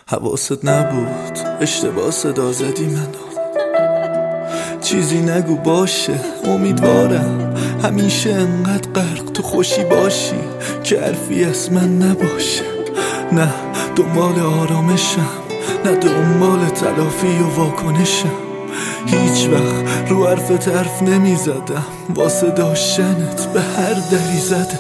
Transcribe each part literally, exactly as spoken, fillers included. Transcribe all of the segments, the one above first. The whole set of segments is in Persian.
حواست نبود اشتباه صدا زدی منو. چیزی نگو باشه امیدوارم همیشه انقدر غرق تو خوشی باشی که حرفی از من نباشه. نه دنبال آرامشم، نه دنبال تلافی و واکنشم. هیچ وقت رو حرفت حرف نمی زدم، واسه داشتنت به هر دری زدم.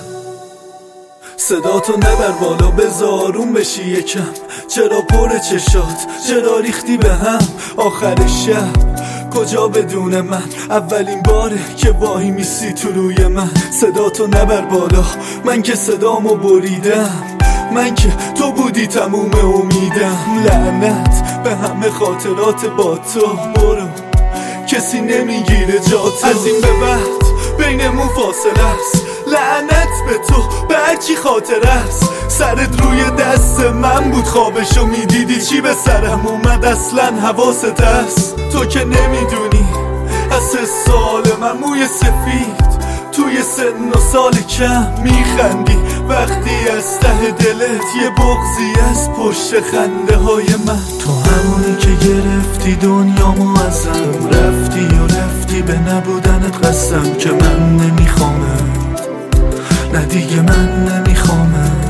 صداتو نبر بالا بذارون بشی یکم. چرا پر چشات، چرا ریختی به هم آخر شب؟ کجا بدون من اولین باره که واهی میسی تو روی من. صداتو نبر بالا، من که صدامو بریدم، من که تو بودی تموم امیدم. لعنت به همه خاطرات با تو، برو کسی نمیگیره جاتو. از این به بعد بینمون فاصله است، لعنت به تو به هرچی خاطر است. سرت روی دست من بود، خوابشو میدیدی چی به سرم اومد اصلا حواست هست؟ تو که نمیدونی از سه سال من موی سفید توی سن و سال کم میخندی وقتی از ته دلت یه بغضی از پشت خنده های من. تو همونی که گرفتی دنیامو ازم، رفتی و رفتی به نبودنت قسم که من نمیخوامت، نه دیگه من نمیخوامت.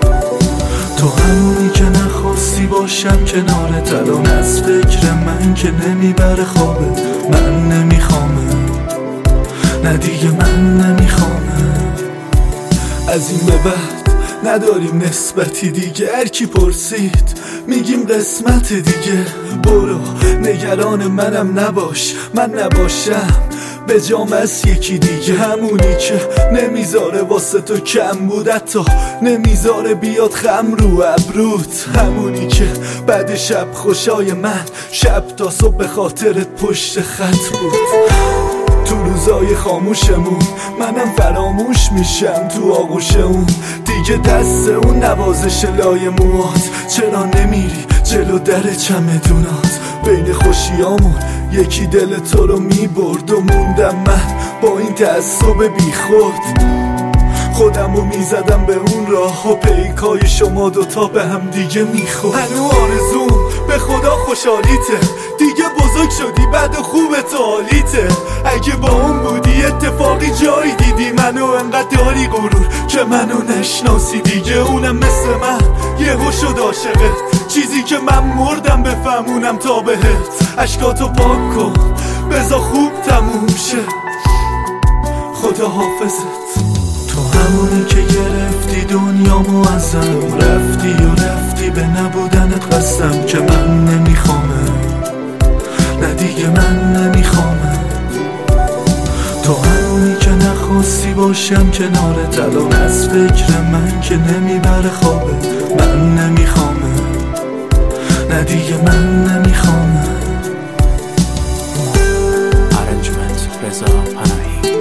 تو همونی که نخواستی باشم کنارت، الان از فکر من که نمیبره خوابت. من نمیخوامت، نه دیگه من نمیخوامت. از این به بعد نداریم نسبتی دیگه، هر کی پرسید میگیم قسمت دیگه. برو نگران منم نباش، من نباشم به جام از یکی دیگه. همونی که نمیذاره واسه تو کم بود، حتی نمیذاره بیاد خم رو ابروت. همونی که بعد شب خوشای من شب تا صبح به خاطرت پشت خط بود. تو روزای خاموشمون منم فراموش میشم تو آغوش اون دیگه، دست اون نوازش لای موات. چرا نمیری جلو در چمدونات؟ بین خوشیامون یکی دل تو رو میبرد و موندم من با این تعصب بی خود. خودمو میزدم به اون راه و پیکای شما دوتا به هم دیگه میخورد. هنو آرزوم به خدا خوشحالیته، دیگه بزرگ شدی بعد و خوبت حالیته. اگه با اون بودی اتفاقی جایی دیدی منو، انقدر داری غرور که منو نشناسی دیگه. اونم مثل من یهو شد عاشقت، چیزی که من مردم بفهمونم تا بهت. اشکاتو پاک کن بذار خوب تموم شه، خدا حافظت. تو همونی که گرفتی دنیامو ازم، رفتی و رفتی به نبودنت قسم که من نمیخوامت، نه دیگه من نمیخوامت. تو همونی که نخواستی باشم کنارت، الان از فکر من که نمیبره خوابت. من نمیخوامت، نه دیگه من نمیخوامت. Arrangement رضا پناهی.